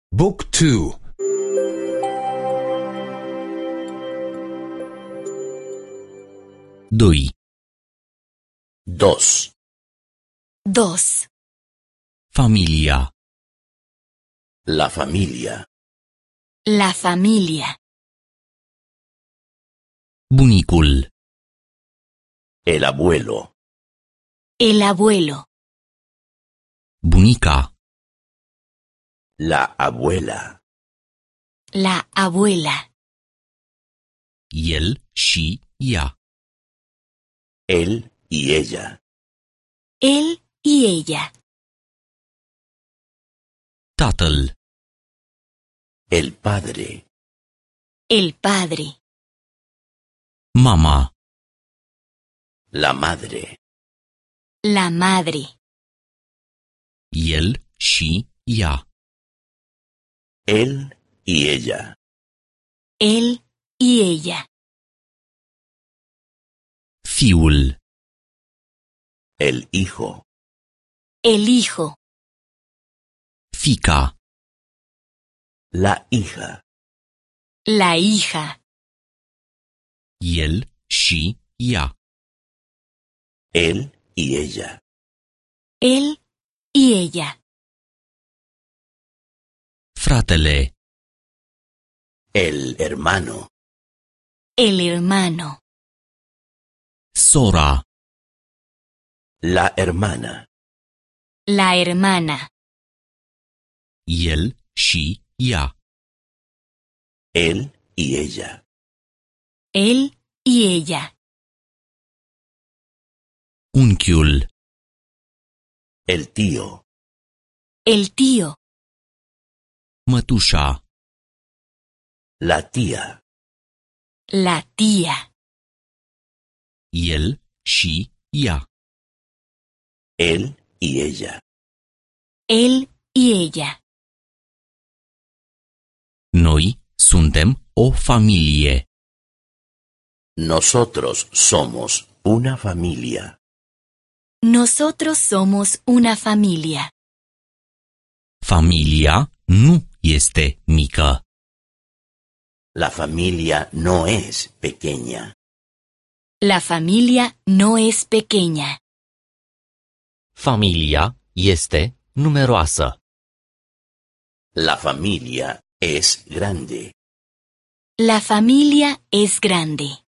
Book 2. 2. 2. 2. Familia. La familia. La familia. Bunicul. El abuelo. El abuelo. Bunica. La abuela. La abuela. El și ea. Él y ella. Él y ella. Tatăl. El padre. El padre. Mama. La madre. La madre. El și ea. Él y ella. Él y ella. Fiul. El hijo. El hijo. Fica. La hija. La hija. El și ea. Él y ella. Él y ella. Fratele. El hermano. El hermano. Sora. La hermana. La hermana. El și ea. Él y ella. Él y ella. Unchiul. El tío. El tío. Mătușa. La tía. La tía. El și ea. Él y ella. Él y ella. Noi suntem o familie. Nosotros somos una familia. Nosotros somos una familia. Familia nu este mică. La familia no es pequeña. La familia no es pequeña. Familia este numeroasă. La familia es grande. La familia es grande.